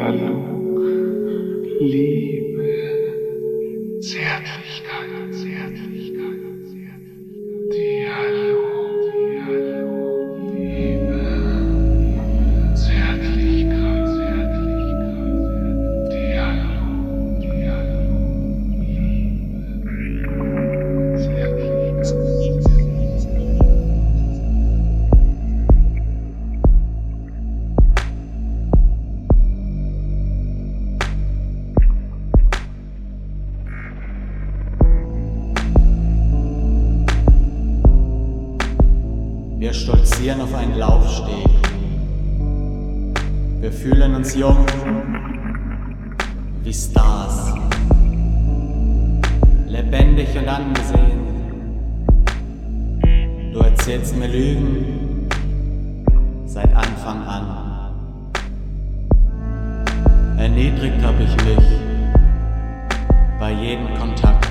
Dialog, Liebe, Zärtlichkeit, Dialog, Liebe, Zärtlichkeit, Dialog, Wir stolzieren auf einen Laufsteg. Wir fühlen uns jung wie Stars, lebendig und angesehen. Du erzählst mir Lügen seit Anfang an. Erniedrigt hab ich mich bei jedem Kontakt.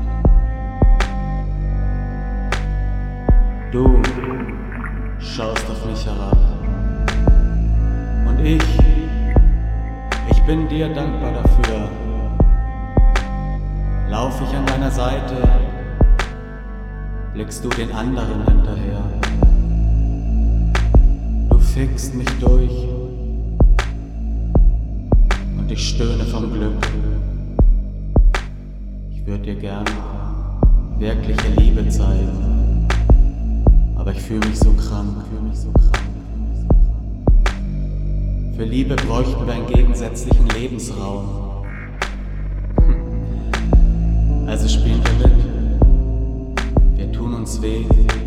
Du schaust auf mich herab und ich bin dir dankbar dafür. Lauf ich an deiner Seite, blickst du den anderen hinterher. Du fickst mich durch und ich stöhne vom Glück. Ich würde dir gern wirkliche Liebe zeigen, aber ich fühle mich so krank. Für Liebe bräuchten wir einen gegensätzlichen Lebensraum. Also spielen wir mit. Wir tun uns weh,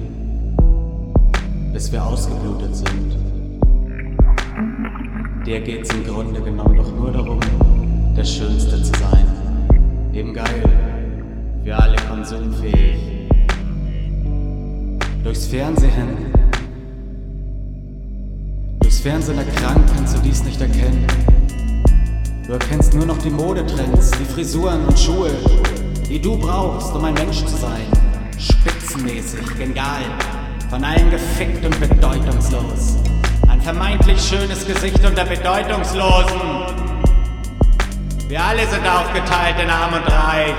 bis wir ausgeblutet sind. Dir geht's im Grunde genommen doch nur darum, der Schönste zu sein. Eben geil, wir alle konsumfähig. Durchs Fernsehen erkrankt, kannst du dies nicht erkennen. Du erkennst nur noch die Modetrends, die Frisuren und Schuhe, die du brauchst, um ein Mensch zu sein. Spitzenmäßig, genial, von allen gefickt und bedeutungslos. Ein vermeintlich schönes Gesicht unter Bedeutungslosen. Wir alle sind aufgeteilt in Arm und Reich.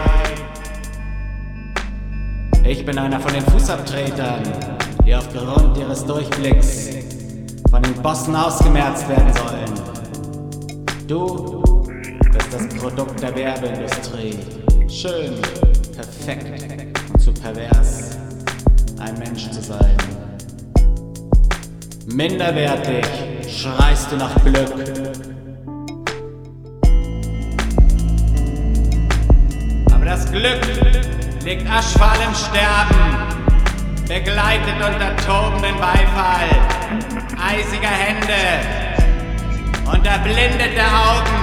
Ich bin einer von den Fußabtretern, die aufgrund ihres Durchblicks von den Bossen ausgemerzt werden sollen. Du bist das Produkt der Werbeindustrie. Schön, perfekt und zu pervers, ein Mensch zu sein. Minderwertig schreist du nach Glück. Aber das Glück liegt aschfahl im Sterben, begleitet unter tobenden Beifall eisiger Hände und erblindeter Augen.